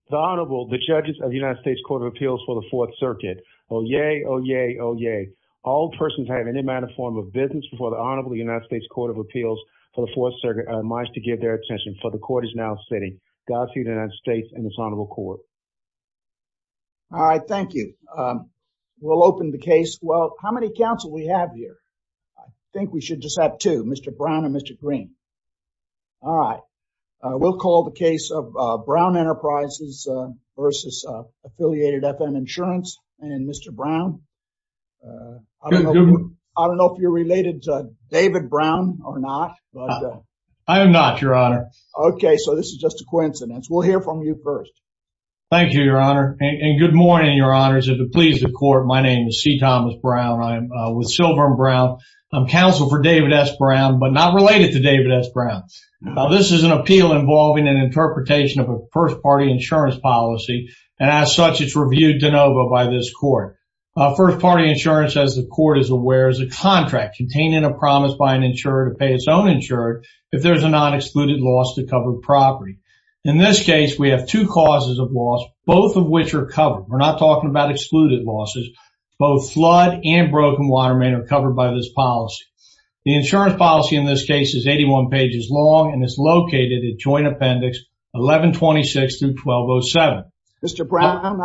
The Honorable, the judges of the United States Court of Appeals for the Fourth Circuit. Oyez, oyez, oyez. All persons having any manner or form of business before the Honorable United States Court of Appeals for the Fourth Circuit are admonished to give their attention, for the court is now sitting. God save the United States and this honorable court. All right, thank you. We'll open the case. Well, how many counsel we have here? I think we should just have two, Mr. Brown and Mr. Green. All right. We'll call the case of Brown Enterprises versus Affiliated FM Insurance. And Mr. Brown, I don't know if you're related to David Brown or not, but I am not, Your Honor. Okay, so this is just a coincidence. We'll hear from you first. Thank you, Your Honor, and good morning, Your Honors. If it please the court, my name is C. Thomas Brown. I'm with Silver & Brown. I'm counsel for David S. Brown, but not related to David S. Brown. This is an appeal involving an interpretation of a first-party insurance policy, and as such, it's reviewed de novo by this court. First-party insurance, as the court is aware, is a contract containing a promise by an insurer to pay its own insured if there's a non-excluded loss to covered property. In this case, we have two causes of loss, both of which are covered. We're not talking about excluded losses. Both flood and broken water main are covered by this policy. The insurance policy in this case is 81 pages long and is located at Joint Appendix 1126 through 1207. Mr. Brown,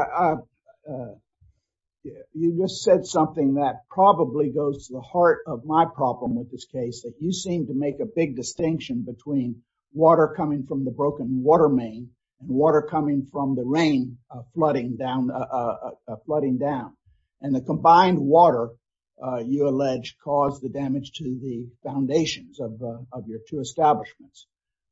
you just said something that probably goes to the heart of my problem with this case, that you seem to make a big distinction between water coming from the broken water main and water coming from the rain flooding down. And the combined water, you allege, caused the damage to the foundations of your two establishments.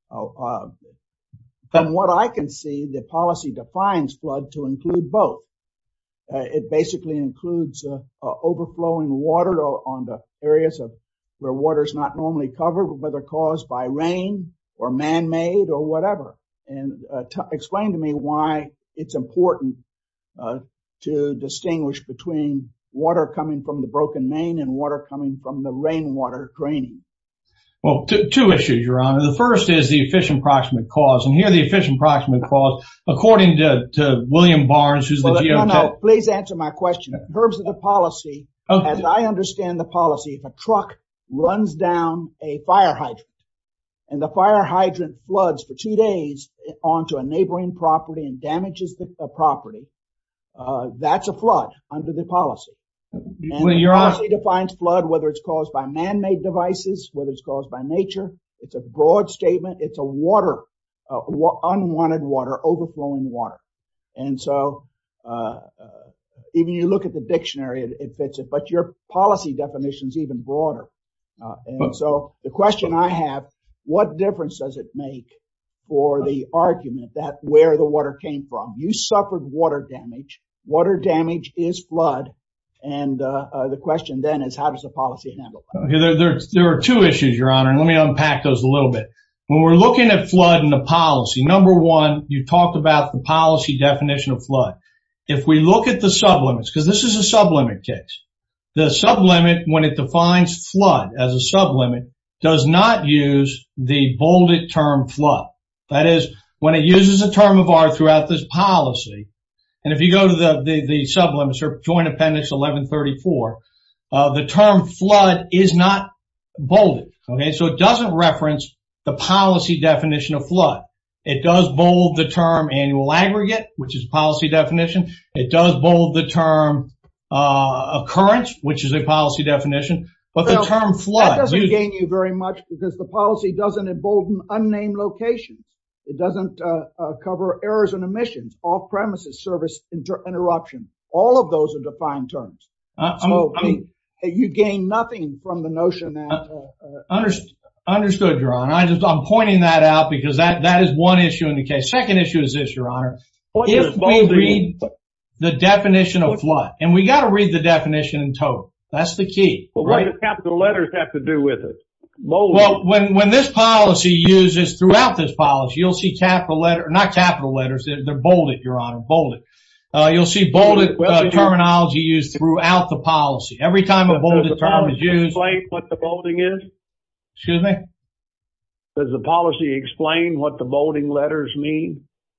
From what I can see, the policy defines flood to include both. It basically includes overflowing water on the areas of where water is not normally covered, whether caused by rain or man-made or whatever. And explain to me why it's important to distinguish between water coming from the broken main and water coming from the rainwater draining. Well, two issues, Your Honor. The first is the efficient proximate cause. And here the efficient proximate cause, according to William Barnes, who's the geotech... No, please answer my question. In terms of the policy, okay, as I understand the policy, if a truck runs down a fire hydrant and the fire hydrant floods for 2 days onto a neighboring property and damages the property, that's a flood under the policy. And the policy defines flood, whether it's caused by man-made devices, whether it's caused by nature. It's a broad statement. It's a water, unwanted water, overflowing water. And so, even you look at the dictionary, it fits it. But your policy definition is even broader. And so the question I have, what difference does it make for the argument that where the water came from? You suffered water damage. Water damage is flood. And the question then is, how does the policy handle that? Okay, there are two issues, Your Honor, and let me unpack those a little bit. When we're looking at flood in the policy, number one, you talked about the policy definition of flood. If we look at the sublimits, because this is a sublimit case, the sublimit, when it defines flood as a sublimit, does not use the bolded term flood. That is, when it uses a term of art throughout this policy, and if you go to the sublimits or Joint Appendix 1134, the term flood is not bolded. Okay, so it doesn't reference the policy definition of flood. It does bold the term annual aggregate, which is policy definition. It does bold the term occurrence, which is a policy definition. But the term flood, that doesn't gain you very much because the policy doesn't embolden unnamed locations. It doesn't cover errors and omissions, off-premises service interruption. All of those are defined terms. You gain nothing from the notion that... Understood, Your Honor. I'm pointing that out because that is one issue in the case. Second issue is this, Your Honor. If we read the definition of flood, and we got to read the definition in total. That's the key. Well, right? What do capital letters have to do with it? Bolded. Well, when this policy uses, throughout this policy, you'll see capital letter, not capital letters, they're bolded, Your Honor, bolded. You'll see bolded terminology used throughout the policy. Every time a bolded term is used. Explain what the bolding is? Excuse me? Does the policy explain what the bolding letters mean?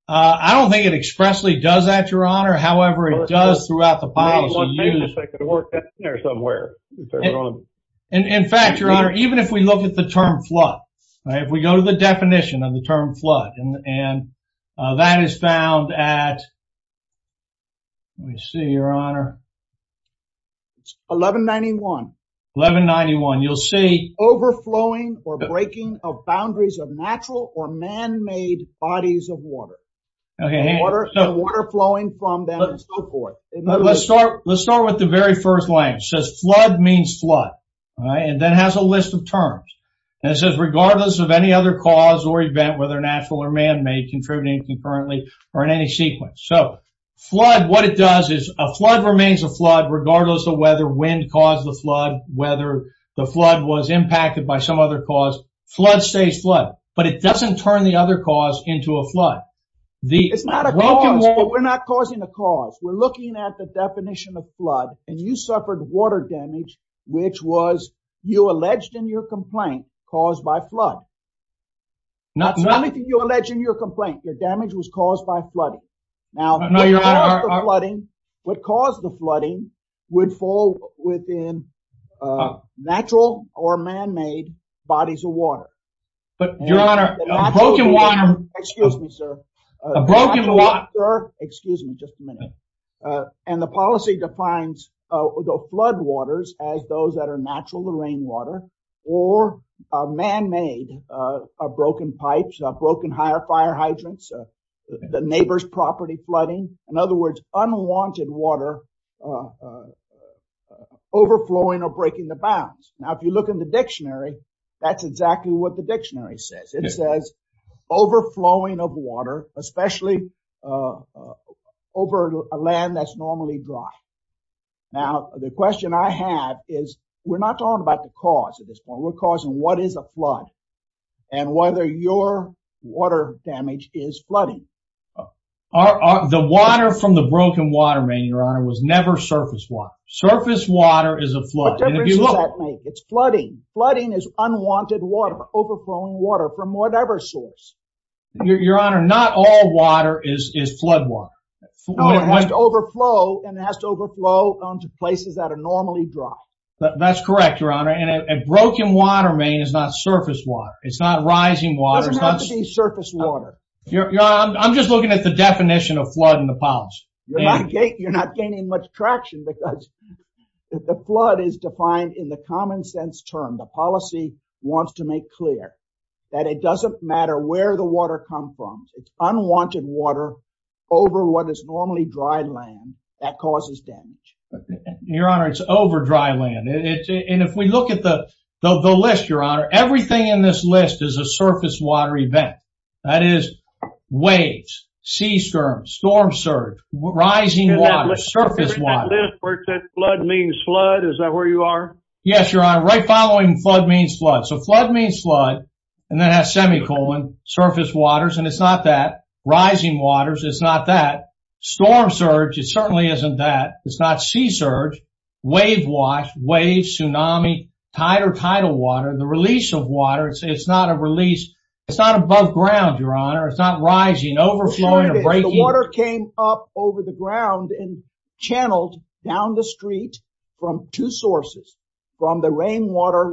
I don't think it expressly does that, Your Honor. However, it does throughout the policy. They could work that in there somewhere. If they were going to. In fact, Your Honor, even if we look at the term flood, right, if we go to the definition of the term flood, and that is found at, let me see, Your Honor. It's 1191. 1191. You'll see overflowing or breaking of boundaries of natural or man-made bodies of water. Okay. Water flowing from them and so forth. Let's start with the very first language. It says flood means flood. All right. And then has a list of terms. And it says regardless of any other cause or event, whether natural or man-made, contributing concurrently or in any sequence. So flood, what it does is a flood remains a flood regardless of whether wind caused the flood, whether the flood was impacted by some other cause. Flood stays flood. But it doesn't turn the other cause into a flood. It's not a cause, but we're not causing a cause. We're looking at the definition of flood, and you suffered water damage, which was, you alleged in your complaint, caused by flood. That's the only thing you allege in your complaint. Your damage was caused by flooding. Now, what caused the flooding would fall within natural or man-made bodies of water. But, Your Honor, a broken water... Excuse me, sir. A broken water... Excuse me, just a minute. And the policy defines the flood waters as those that are natural, the rainwater, or man-made, broken pipes, broken fire hydrants, the neighbor's property flooding. In other words, unwanted water overflowing or breaking the bounds. Now, if you look in the dictionary, that's exactly what the dictionary says. It says overflowing of water, especially over a land that's normally dry. Now, the question I have is, we're not talking about the cause at this point. We're causing what is a flood and whether your water damage is flooding. The water from the broken water main, Your Honor, was never surface water. Surface water is a flood. What difference does that make? It's flooding. Flooding is unwanted water, overflowing water from whatever source. Your Honor, not all water is flood water. No, it has to overflow, and it has to overflow onto places that are normally dry. That's correct, Your Honor. And a broken water main is not surface water. It's not rising water. It doesn't have to be surface water. Your Honor, I'm just looking at the definition of flood in the policy. You're not gaining much traction because the flood is defined in the common sense term. The policy wants to make clear that it doesn't matter where the water comes from. It's unwanted water over what is normally dry land that causes damage. Your Honor, it's over dry land. And if we look at the list, Your Honor, everything in this list is a surface water event. That is waves, sea storm surge, rising water, surface water. That list where it says flood means flood, is that where you are? Yes, Your Honor. Right following flood means flood. So flood means flood, and then has semicolon, surface waters, and it's not that. Rising waters, it's not that. Storm surge, it certainly isn't that. It's not sea surge. Wave wash, waves, tsunami, tide or tidal water. The release of water, it's not a release. It's not above ground, Your Honor. It's not rising, overflowing, or breaking. The water came up over the ground and channeled down the street from two sources, from the rainwater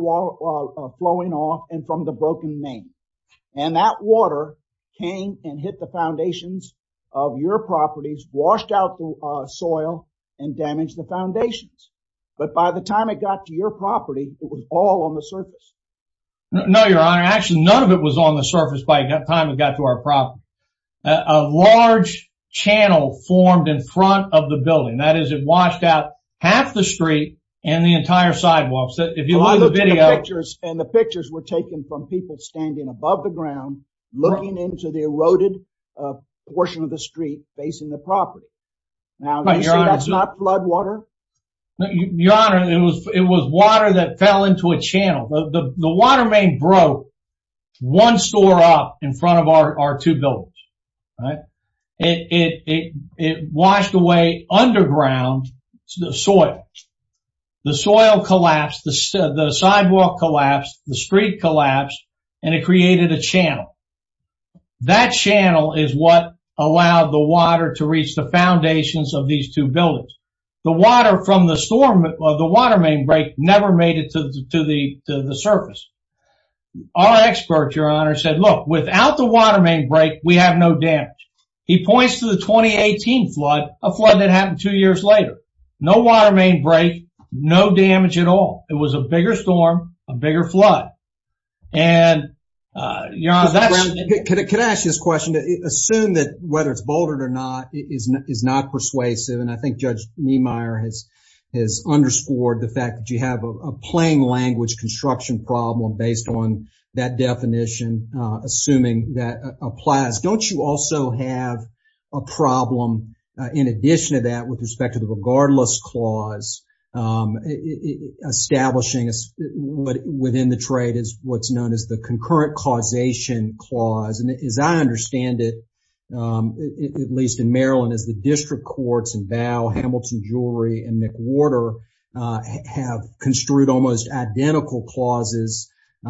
flowing off and from the broken main. And that water came and hit the foundations of your properties, washed out the soil, and damaged the foundations. But by the time it got to your property, it was all on the surface. No, Your Honor. Actually, none of it was on the surface by the time it got to our property. A large channel formed in front of the building. That is, it washed out half the street and the entire sidewalk. So if you look at the video, the pictures were taken from people standing above the ground, looking into the eroded portion of the street facing the property. Now, you say that's not flood water? No, Your Honor, it was water that fell into a channel. The water main broke one store up in front of our two buildings. Right? It washed away underground the soil. The soil collapsed, the sidewalk collapsed, the street collapsed, and it created a channel. That channel is what allowed the water to reach the foundations of these two buildings. The water from the storm, the water main break never made it to the surface. Our expert, Your Honor, said, look, without the water main break, we have no damage. He points to the 2018 flood, a flood that happened 2 years later. No water main break, no damage at all. It was a bigger storm, a bigger flood. And, Your Honor, Could I ask you this question? Assume that whether it's bolded or not is not persuasive, and I think Judge Niemeyer has underscored the fact that you have a plain language construction problem based on that definition, assuming that applies. Don't you also have a problem in addition to that with respect to the regardless clause, establishing what within the trade is what's known as the concurrent causation clause? And as I understand it, at least in Maryland, as the district courts in Bow, Hamilton Jewelry, and McWhorter have construed almost identical clauses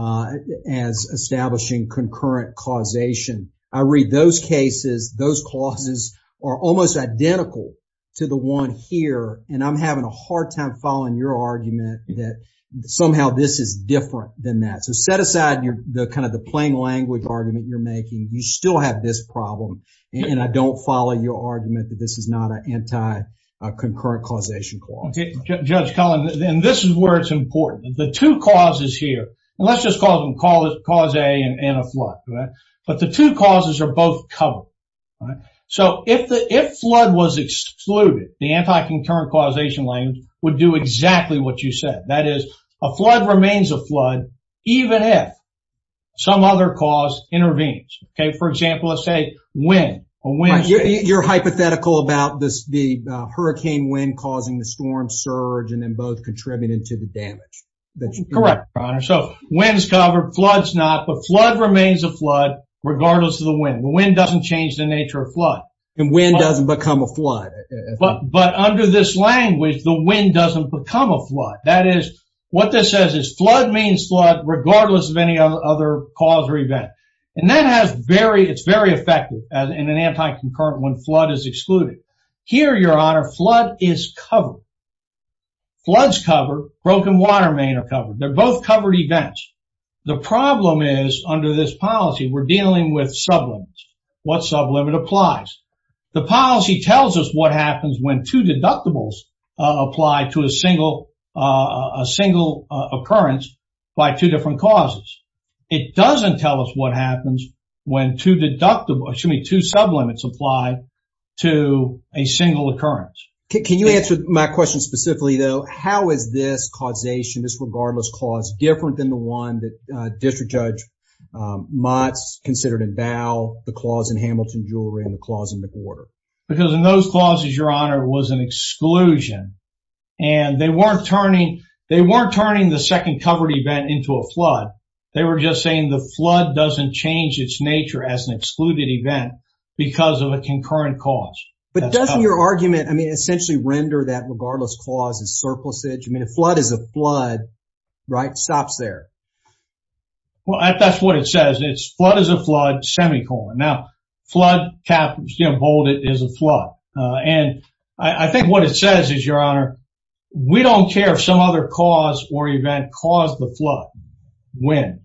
as establishing concurrent causation. I read those cases, those clauses are almost identical to the one here, and I'm having a hard time following your argument that somehow this is different than that. So set aside the kind of the plain language argument you're making. You still have this problem, and I don't follow your argument that this is not an anti-concurrent causation clause. Okay, Judge Cullen, and this is where it's important. The two causes here, and let's just call them cause A and a flood, right? But the two causes are both covered, right? So if flood was excluded, the anti-concurrent causation language would do exactly what you said. That is, a flood remains a flood even if some other cause intervenes. Okay, for example, let's say wind. Right. You're hypothetical about the hurricane wind causing the storm surge and then both contributing to the damage. Correct, Your Honor. So wind's covered, flood's not, but flood remains a flood regardless of the wind. The wind doesn't change the nature of flood. And wind doesn't become a flood. But under this language, the wind doesn't become a flood. That is, what this says is flood means flood regardless of any other cause or event. And that it's very effective as in an anti-concurrent when flood is excluded. Here, Your Honor, flood is covered. Flood's covered, broken water main are covered. They're both covered events. The problem is, under this policy, we're dealing with sublimits. What sublimit applies? The policy tells us what happens when two deductibles apply to a single occurrence by two different causes. It doesn't tell us what happens when two sublimits apply to a single occurrence. Can you answer my question specifically, though? How is this causation, this regardless clause, different than the one that District Judge Mott's considered in Bow, the clause in Hamilton Jewelry, and the clause in McWhorter? Because in those clauses, Your Honor, was an exclusion, and they weren't turning the second covered event into a flood. They were just saying the flood doesn't change its nature as an excluded event because of a concurrent cause. But doesn't your argument, essentially render that regardless clause as surplusage? A flood is a flood, right? Stops there. Well, that's what it says. It's flood is a flood, semicolon. Now, flood cap, bolded is a flood. And I think what it says is, Your Honor, we don't care if some other cause or event caused the flood, wind,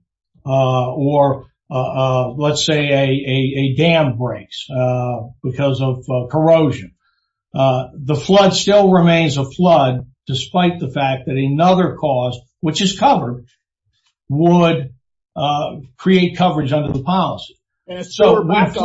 or let's say a dam breaks because of corrosion. The flood still remains a flood despite the fact that another cause, which is covered, would create coverage under the policy. And a sewer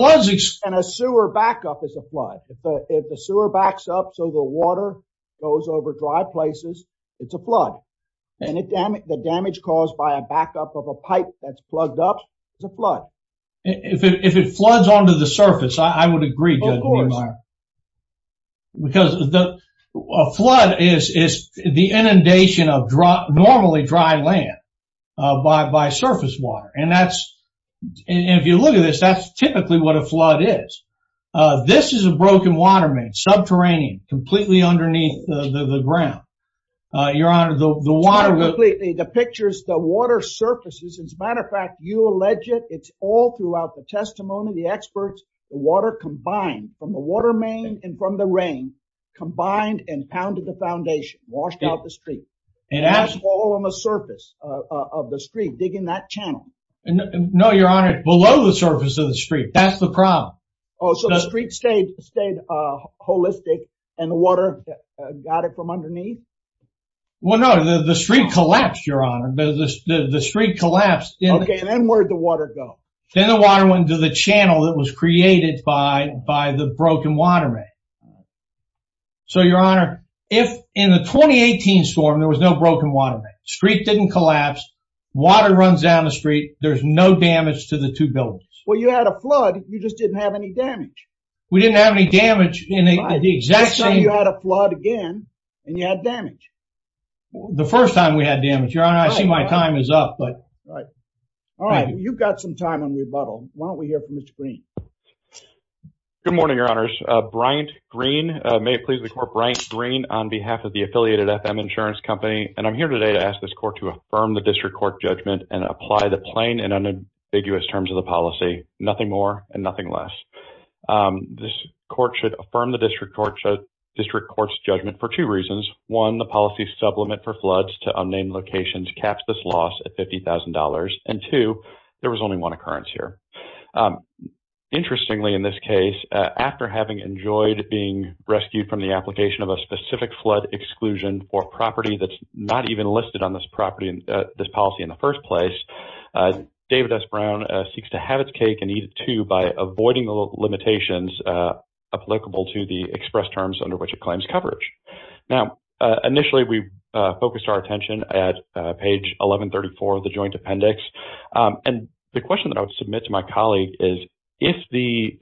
backup is a flood. If the sewer backs up so the water goes over dry places, it's a flood. And the damage caused by a backup of a pipe that's plugged up is a flood. If it floods onto the surface, I would agree, Judge Niemeyer. Because a flood is the inundation of normally dry land by surface water. And if you look at this, that's typically what a flood is. This is a broken water main, subterranean, completely underneath the ground. Your Honor, the water... Completely. The pictures, the water surfaces. As a matter of fact, you allege it. It's all throughout the testimony, the experts. The water combined from the water main and from the rain, combined and pounded the foundation, washed out the street. And that's all on the surface of the street, digging that channel. No, Your Honor, it's below the surface of the street. That's the problem. Oh, so the street stayed holistic, and the water got it from underneath? Well, no, the street collapsed, Your Honor. The street collapsed. Okay, and then where'd the water go? Then the water went into the channel that was created by the broken water main. So, Your Honor, if in the 2018 storm there was no broken water main, street didn't collapse, water runs down the street, there's no damage to the two buildings. Well, you had a flood, you just didn't have any damage. We didn't have any damage in the exact same. You had a flood again, and you had damage. The first time we had damage, Your Honor, I see my time is up, but. Right. All right, well, you've got some time on rebuttal. Why don't we hear from Mr. Green? Good morning, Your Honors. Bryant Green, may it please the Court, Bryant Green on behalf of the Affiliated FM Insurance Company, and I'm here today to ask this Court to affirm the District Court judgment and apply the plain and unambiguous terms of the policy, nothing more and nothing less. This Court should affirm the District Court's judgment for two reasons. One, the policy supplement for floods to unnamed locations caps this loss at $50,000, and two, there was only one occurrence here. Interestingly, in this case, after having enjoyed being rescued from the application of a specific flood exclusion for property that's not even listed on this policy in the first place, David S. Brown seeks to have its cake and eat it too by avoiding the limitations applicable to the express terms under which it claims coverage. Now, initially we focused our attention at page 1134 of the Joint Appendix, and the question that I would submit to my colleague is, if the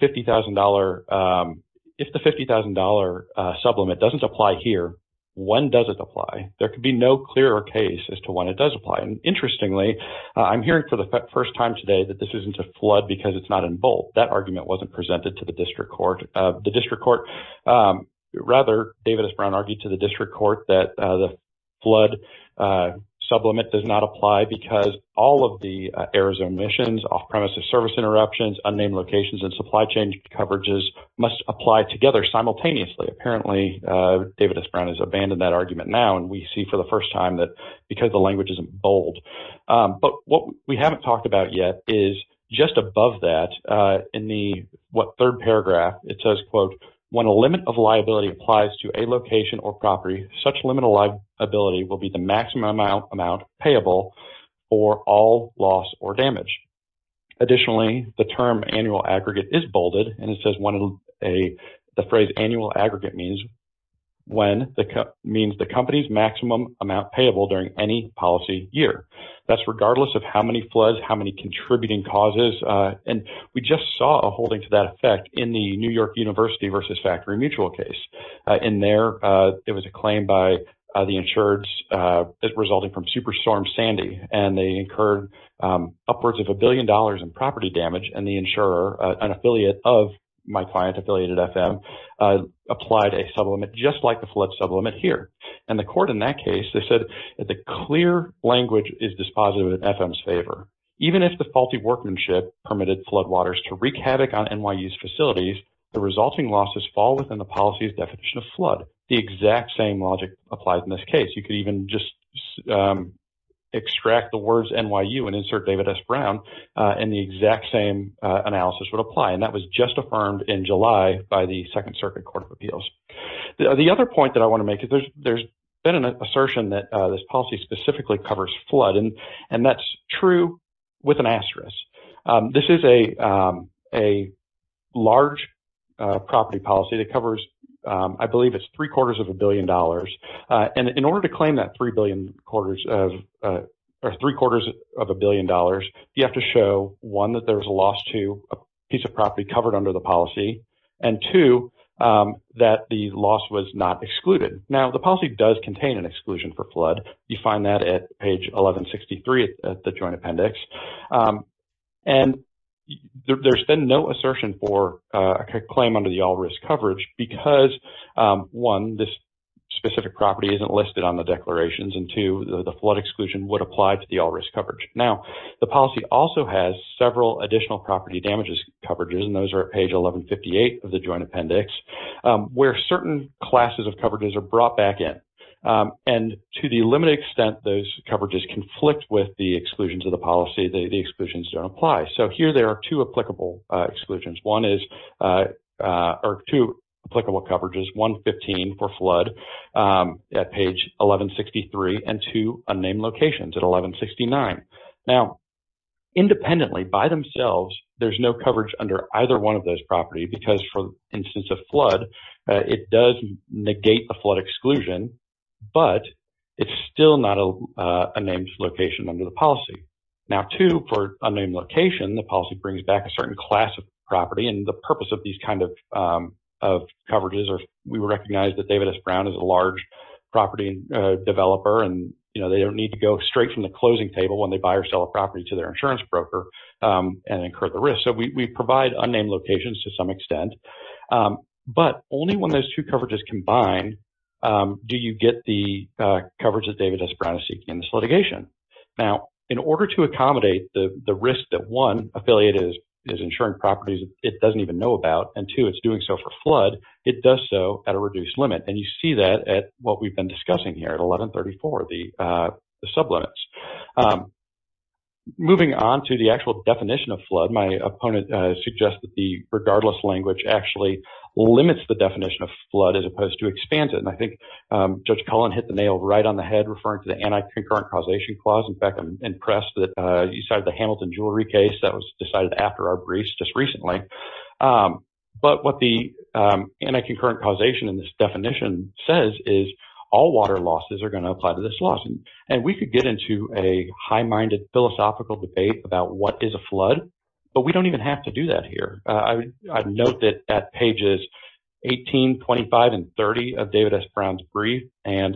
$50,000 supplement doesn't apply here, when does it apply? There could be no clearer case as to when it does apply. And interestingly, I'm hearing for the first time today that this isn't a flood because it's not in bold. That argument wasn't presented to the District Court. The District Court, rather, David S. Brown argued to the District Court that the flood supplement does not apply because all of the errors, omissions, off-premises service interruptions, unnamed locations, and supply chain coverages must apply together simultaneously. Apparently, David S. Brown has abandoned that argument now, and we see for the first time that because the language isn't bold. But what we haven't talked about yet is just above that, in the third paragraph, it says, quote, when a limit of liability applies to a location or property, such limit of liability will be the maximum amount payable for all loss or damage. Additionally, the term annual aggregate is bolded, and it says the phrase annual aggregate means the company's maximum amount payable during any policy year. That's regardless of how many floods, how many contributing causes, and we just saw a holding to that effect in the New York University versus Factory Mutual case. In there, it was a claim by the insureds resulting from Superstorm Sandy, and they incurred upwards of $1 billion in property damage, and the insurer, an affiliate of my client, Affiliated FM, applied a supplement just like the flood supplement here. And the court in that case, they said that the clear language is dispositive in FM's favor. Even if the faulty workmanship permitted floodwaters to wreak havoc on NYU's facilities, the resulting losses fall within the policy's definition of flood. The exact same logic applies in this case. You could even just extract the words NYU and insert David S. Brown, and the exact same analysis would apply. And that was just affirmed in July by the Second Circuit Court of Appeals. The other point that I want to make is there's been an assertion that this policy specifically covers flood, and that's true with an asterisk. This is a large property policy that covers I believe it's $750 million. And in order to claim that $750 million, you have to show, one, that there was a loss to a piece of property covered under the policy, and two, that the loss was not excluded. Now, the policy does contain an exclusion for flood. You find that at page 1163 at the Joint Appendix. And there's been no assertion for a claim under the all-risk coverage because, one, this specific property isn't listed on the declarations, and two, the flood exclusion would apply to the all-risk coverage. Now, the policy also has several additional property damages coverages, and those are at page 1158 of the Joint Appendix, where certain classes of coverages are brought back in. And to the limited extent those coverages conflict with the exclusions of the policy, the exclusions don't apply. So here there are two applicable exclusions. One is, or two applicable coverages, 115 for flood at page 1163, and two unnamed locations at 1169. Now, independently, by themselves, there's no coverage under either one of those property because, for instance of flood, it does negate the flood exclusion, but it's still not a named location under the policy. Now, two, for unnamed location, the policy brings back a certain class of property, and the purpose of these kind of coverages are, we recognize that David S. Brown is a large property developer, and they don't need to go straight from the closing table when they buy or sell a property to their insurance broker and incur the risk. So we provide unnamed locations to some extent, but only when those two coverages combine do you get the coverage that David S. Brown is seeking in this litigation. Now, in order to accommodate the risk that one, affiliate is insuring properties it doesn't even know about, and two, it's doing so for flood, it does so at a reduced limit. And you see that at what we've been discussing here at 1134, the sublimits. Moving on to the actual definition of flood, my opponent suggests that the regardless language actually limits the definition of flood as opposed to expands it. And I think Judge Cullen hit the nail right on the head referring to the anti-concurrent causation clause. In fact, I'm impressed that you cited the Hamilton jewelry case that was decided after our briefs just recently. But what the anti-concurrent causation in this definition says is all water losses are going to apply to this loss. And we could get into a high-minded philosophical debate about what is a flood, but we don't even have to do that here. I'd note that at pages 18, 25, and 30 of David S. Brown's brief, and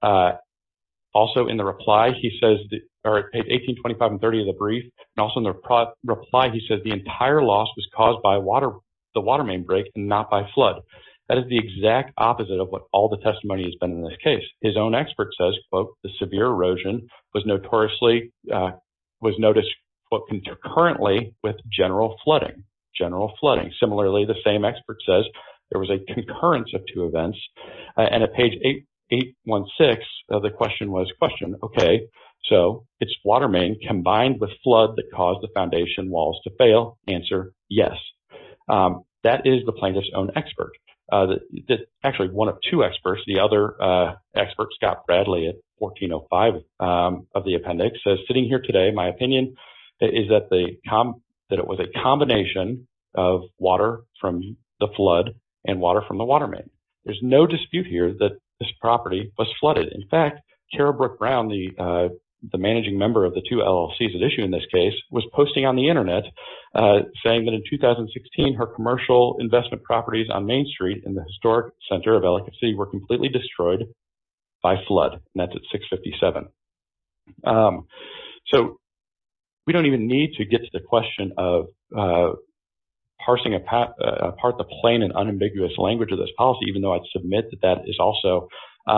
also in the reply, he says, or at page 18, 25, and 30 of the brief, and also in the reply, he says the entire loss was caused by the water main break and not by flood. That is the exact opposite of what all the testimony has been in this case. His own expert says, quote, the severe erosion was noticed, quote, concurrently with general flooding. Similarly, the same expert says there was a concurrence of two events. And at page 816, the question was, okay, so it's water main combined with flood that caused the foundation walls to fail. Answer, yes. That is the plaintiff's own expert. Actually one of two experts. The other expert, Scott Bradley, at 1405 of the appendix, says, sitting here today, my opinion is that that it was a combination of water from the flood and water from the water main. There's no dispute here that this property was flooded. In fact, Kara Brooke Brown, the managing member of the two LLCs at issue in this case, was posting on the internet saying that in 2016, her commercial investment properties on Main Street in the historic center of Ellicott City were completely destroyed by flood, and that's at 657. So we don't even need to get to the question of parsing apart the plain and unambiguous language of this policy, even though I'd submit that is also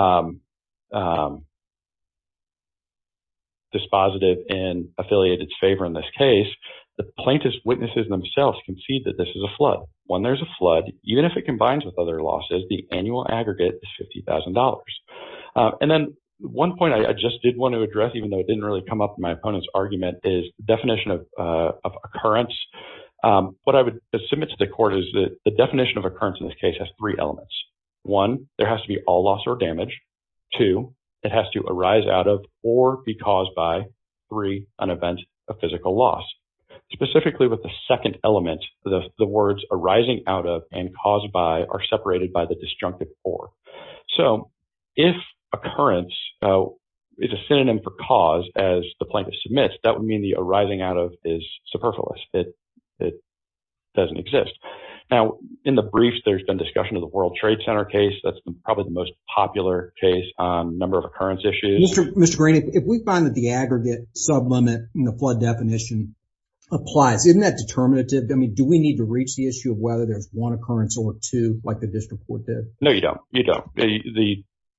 dispositive in Affiliated's favor in this case. The plaintiff's witnesses themselves concede that this is a flood. When there's a flood, even if it combines with other losses, the annual aggregate is $50,000. And then one point I just did want to address, even though it didn't really come up in my opponent's argument, is the definition of occurrence. What I would submit to the court is that the definition of occurrence in this case has three elements. One, there has to be all loss or damage. Two, it has to arise out of or be caused by. Three, an event of physical loss. Specifically with the second element, the words arising out of and caused by are separated by the disjunctive or. So if occurrence is a synonym for cause, as the plaintiff submits, that would mean the arising out of is superfluous. It doesn't exist. Now, in the briefs, there's been discussion of the World Trade Center case. That's probably the most popular case on number of occurrence issues. Mr. Green, if we find that the aggregate sublimit in the flood definition applies, isn't that determinative? I mean, do we need to reach the issue of whether there's one occurrence or two, like the district court did? No, you don't. You don't.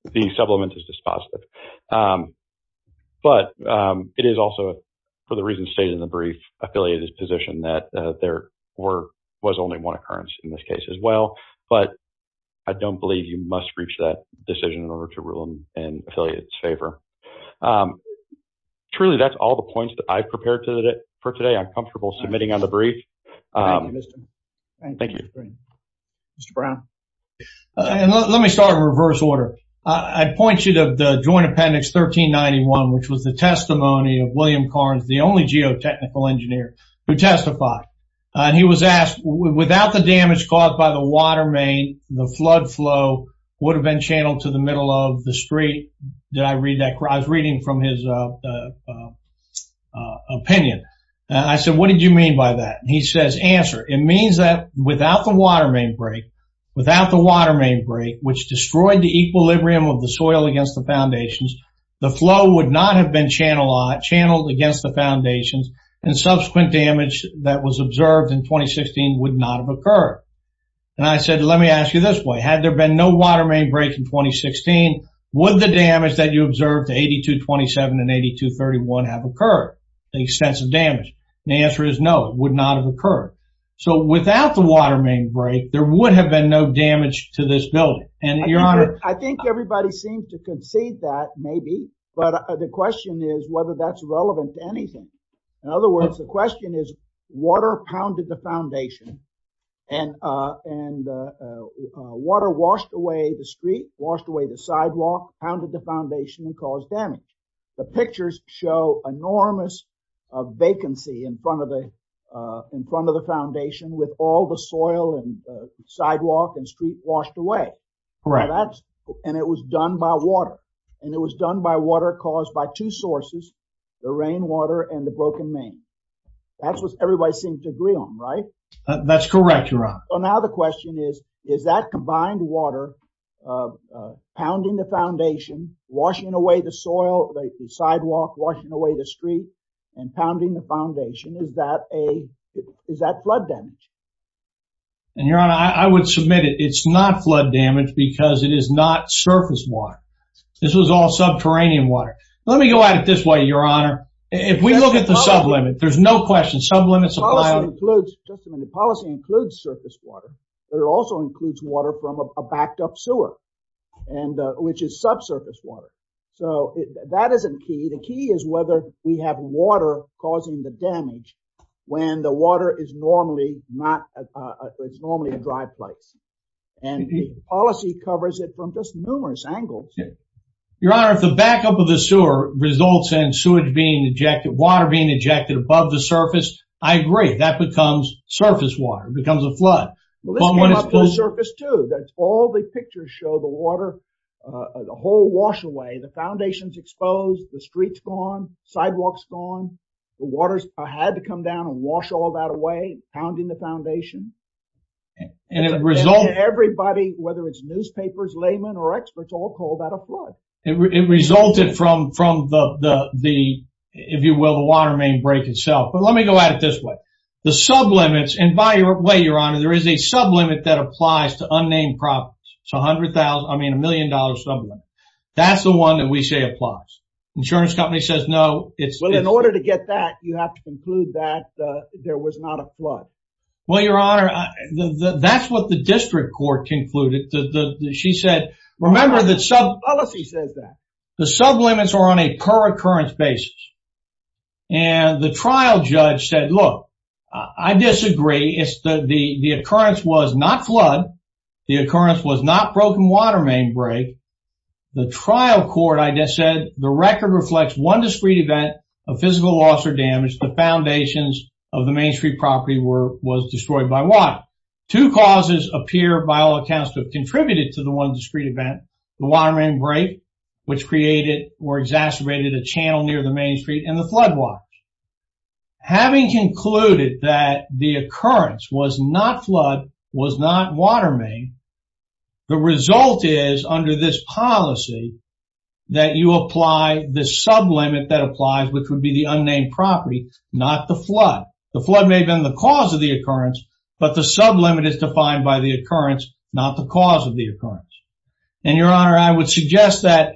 the supplement is dispositive. But it is also, for the reasons stated in the brief, affiliated's position that there was only one occurrence in this case as well. But I don't believe you must reach that decision in order to rule in affiliated's favor. Truly, that's all the points that I've prepared for today. I'm comfortable submitting on the brief. Thank you, Mr. Thank you. Mr. Brown. And let me start in reverse order. I'd point you to the Joint Appendix 1391, which was the testimony of William Carnes, the only geotechnical engineer who testified. And he was asked, without the damage caused by the water main, the flood flow would have been channeled to the middle of the street. Did I read that correct? I was reading from his opinion. I said, what did you mean by that? And he says, answer, it means that without the water main break, which destroyed the equilibrium of the soil against the foundations, the flow would not have been channeled against the foundations, and subsequent damage that was observed in 2016 would not have occurred. And I said, let me ask you this way. Had there been no water main break in 2016, would the damage that you observed to 8227 and 8231 have occurred? The extensive damage? And the answer is no, it would not have occurred. So without the water main break, there would have been no damage to this building. And Your Honor, I think everybody seems to concede that, maybe, but the question is whether that's relevant to anything. In other words, the question is, water pounded the foundation, and water washed away the street, washed away the sidewalk, pounded the foundation, and caused damage. The pictures show enormous vacancy in front of the foundation, with all the soil and sidewalk and street washed away. Correct. And it was done by water, and it was done by water caused by two sources: the rainwater and the broken main. That's what everybody seems to agree on, right? That's correct, Your Honor. So now the question is that combined water pounding the foundation, washing away the soil, the sidewalk, washing away the street, and pounding the foundation, is that flood damage? And Your Honor, I would submit it's not flood damage because it is not surface water. This was all subterranean water. Let me go at it this way, Your Honor. If we look at the sublimit, there's no question sublimits apply. Just a minute. Policy includes surface water, but it also includes water from a backed up sewer, and which is subsurface water. So that isn't key. The key is whether we have water causing the damage when the water is normally it's normally a dry place. And the policy covers it from just numerous angles. Your Honor, if the backup of the sewer results in sewage being ejected, water being ejected above the surface, I agree. That becomes surface water. It becomes a flood. Well, this came up to the surface too. That's all the pictures show. The water, the whole wash away. The foundation's exposed. The street's gone. Sidewalk's gone. The water's had to come down and wash all that away, pounding the foundation. And it resulted. Everybody, whether it's newspapers, laymen, or experts, all call that a flood. It resulted from the, if you will, the water main break itself. But let me go at it this way. The sublimits, and by your way, Your Honor, there is a sublimit that applies to unnamed properties. It's $1 million sublimit. That's the one that we say applies. Insurance company says no. In order to get that, you have to conclude that there was not a flood. Well, Your Honor, that's what the district court concluded. She said, remember that policy says that the sublimits are on a per occurrence basis. And the trial judge said, look, I disagree. It's the occurrence was not flood. The occurrence was not broken water main break. The trial court, I just said, the record reflects one discrete event of physical loss or damage. The foundations of the Main Street property was destroyed by water. Two causes appear by all accounts to have contributed to the one discrete event: the water main break, which created or exacerbated a channel near the Main Street, and the flood waters. Having concluded that the occurrence was not flood, was not water main, the result is, under this policy, that you apply the sublimit that applies, which would be the unnamed property, not the flood. The flood may have been the cause of the occurrence, but the sublimit is defined by the occurrence, not the cause of the occurrence. And Your Honor, I would suggest that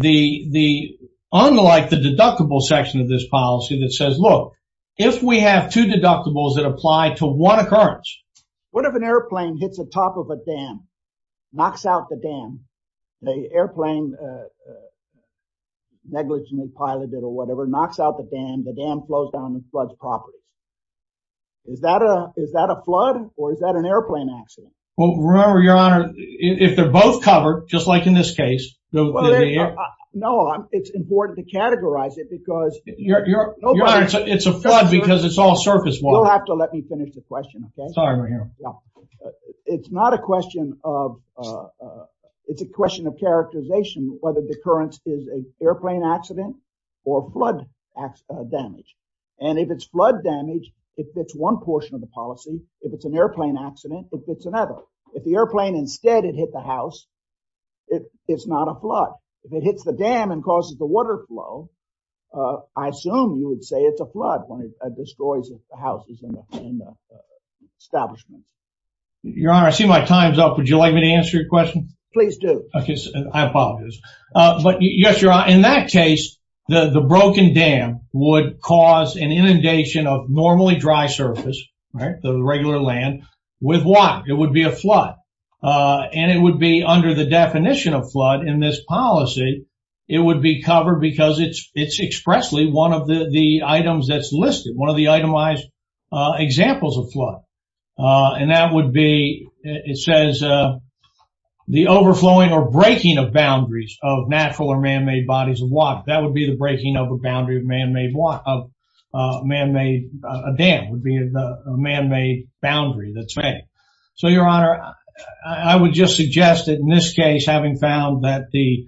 unlike the deductible section of this policy that says, look, if we have two deductibles that apply to one occurrence. What if an airplane hits the top of a dam, knocks out the dam, the airplane, negligently piloted or whatever, knocks out the dam flows down and floods properties. Is that a flood or is that an airplane accident? Well, remember, Your Honor, if they're both covered, just like in this case, no, it's important to categorize it because Your Honor, it's a flood because it's all surface water. You'll have to let me finish the question, okay? Sorry, we're here. Yeah. It's not a question of, it's a question of characterization whether the occurrence is an airplane accident or flood damage. And if it's flood damage, it fits one portion of the policy. If it's an airplane accident, it fits another. If the airplane instead had hit the house, it's not a flood. If it hits the dam and causes the water flow, I assume you would say it's a flood when it destroys the houses and the establishments. Your Honor, I see my time's up. Would you like me to answer your question? Please do. Okay, so I apologize. But yes, Your Honor, in that case, the broken dam would cause an inundation of normally dry surface, right, the regular land, with water. It would be a flood. And it would be under the definition of flood in this policy. It would be covered because it's expressly one of the items that's listed, one of the itemized examples of flood. And that would be, it says, the overflowing or breaking of boundaries of natural or man-made bodies of water. That would be the breaking of a boundary of man-made water, a dam would be a man-made boundary that's made. So, Your Honor, I would just suggest that in this case, having found that the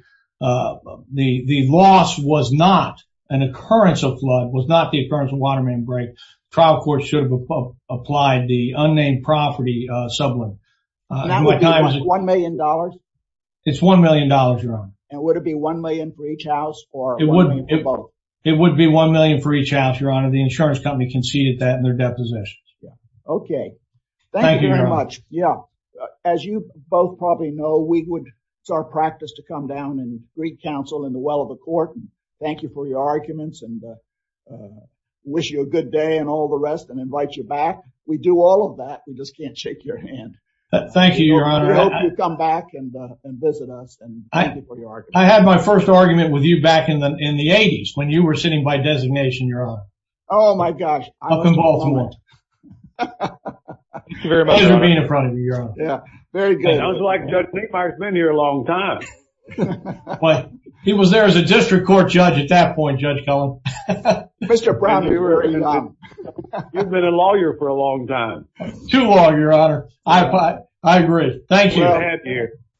loss was not an occurrence of flood, was not the occurrence of water main break, trial court should have applied the unnamed property sublimit. That would be $1 million? It's $1 million, Your Honor. And would it be $1 million for each house or $1 million for both? It would be $1 million for each house, Your Honor. The insurance company conceded that in their depositions. Yeah. Okay. Thank you very much. Yeah. As you both probably know, it's our practice to come down and greet counsel in the well of the court. And thank you for your arguments and wish you a good day and all the rest and invite you back. We do all of that. We just can't shake your hand. Thank you, Your Honor. We hope you come back and visit us. And thank you for your argument. I had my first argument with you back in the 80s when you were sitting by designation, Your Honor. Oh my gosh. Up in Baltimore. Thank you very much. Thanks for being in front of me, Your Honor. Yeah, very good. Sounds like Judge Niemeyer's been here a long time. Well, he was there as a district court judge at that point, Judge Cullen. Mr. Brown, you've been a lawyer for a long time. Too long, Your Honor. I agree. Thank you. Well, I had you here.